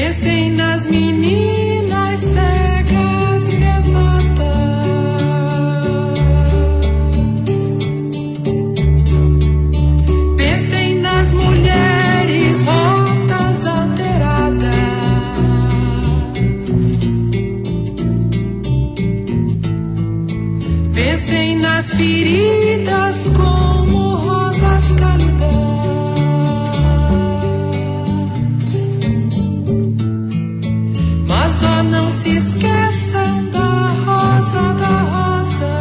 Pensem nas meninas cegas e desotas. Pensem nas mulheres rotas, alteradas. Pensem nas feridas como rosas cálidas. Mas ó, não se esqueçam da rosa, da rosa.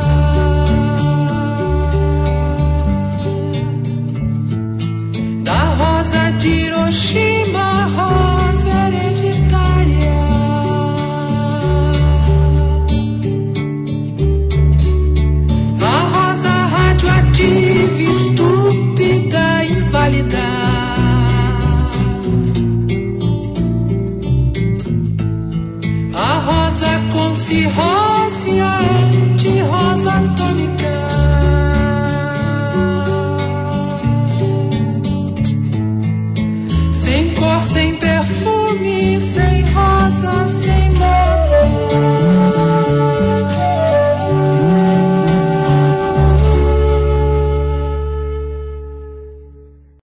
Da rosa de Hiroshima, rosa hereditária. A rosa radioativa, estúpida, inválida. A rosa com cirrose, a anti-rosa atômica. Sem cor, sem